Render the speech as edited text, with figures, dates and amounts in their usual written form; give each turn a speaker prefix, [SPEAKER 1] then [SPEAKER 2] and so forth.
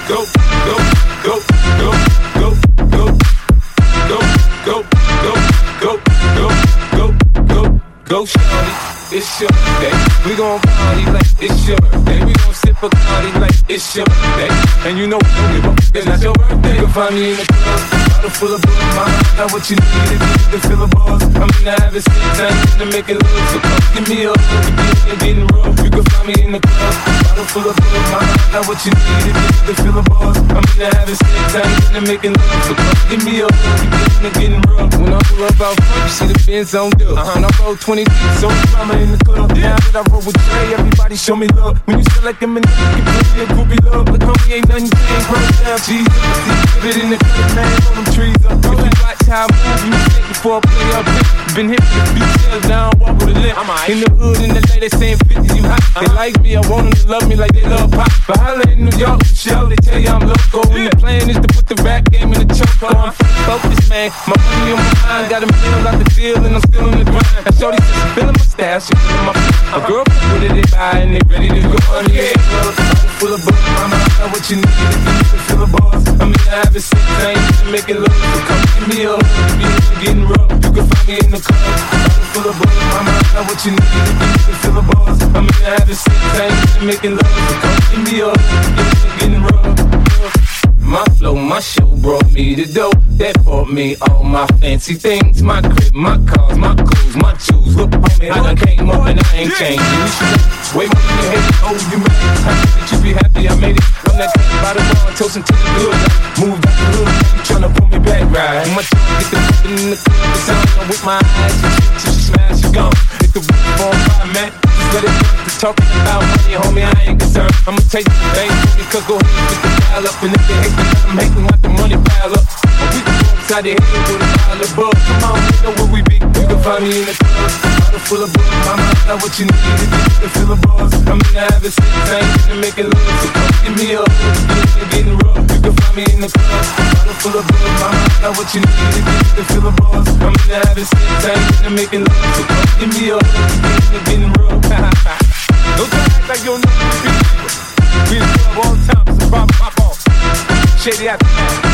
[SPEAKER 1] go, go, go, go, go, go, go, go, go, go, go, go, go, shorty. It's your birthday. We gon' party like it's your birthday. We gon' sip a party like it's your birthday. And you know we don't give a f***, it's not your birthday. You can find me in the club, bottle full of booze. My heart got what you need if you need to fill the bars. I'm in the having sex, I ain't in to make it love. So come give me a hug, if you're getting rough. You can find me in the club, bottle full of booze. My heart got what you need if you need to fill the bars. I'm in the having sex, I ain't in to make it love. So come give me a hug, if you're getting rough. When I pull up out front, you see the Benz on dub. And I roll 20 deep, so much drama in the club. Now that I roll with Dre, everybody show me love. When you feel like them and you can put me a groupie love. But homie, ain't nothing you can't burn down. Jesus, I see it in the cut, man, on them trees up. If you watch how I move, you mistake before I play up. Been hit with a few shells, now I walk with a limp. In the hood, in the lady, they saying 50, you hot. They like me, I want them to love me like they love pop. But holla in New York, show, they tell you I'm loco. And the plan is to put the rap game in the choke. I'm focused, man. My money on my mind, got a meal out the deal, and I'm still in the grind. And shorty says she feeling my style, she feeling my a girl put it, they buy and they ready to go on the air. Full of books, mama, I got what you need if you need to fill the bars. I'm in the having sex, I ain't to make it look. So come give me a hug, if you're getting rough. You can find me in the club, full of books, mama, I got what you need if you need to fill the bars. I'm in the having sex, I ain't to make it love. So come give me a hug, if you're getting rough. My flow, my show brought me the dough that bought me all my fancy things. My crib, my cars, my clothes, my shoes. Look, homie, I done came up and I ain't changing. You should way more than you hate it. Oh, you made it. I think you be happy I made it. I'm that guy by the bar, toasting to the good. Moved out the hood, you tryna pull me back, right? My chick get the fucking in the club, the sound I'm with my eyes. Till she smash, she gone. It's the phone fire, man. Just let it go. Just talking about money, homie, I ain't concerned. I'ma take the thing, because go ahead, just to dial up. And if they hate me, I'm hating, let the money pile up. We can go upside the head with a pile of bugs. Come on, you know where we be. You can find me in the club, bottle full of booze. Mama, I got what you need if you need to fill the bars. I'm in the having sex, I ain't in to make it love. So come give me a hug, if you're getting rough. You can find me in the club, bottle full of booze. Mama, I got what you need if you need to fill the bars. I'm in the having sex, I ain't in to make it love. So come give me a hug, if you're getting rough. Don't try to act like you don't know what we be. We in the club all the time, so pop off. Shady after that.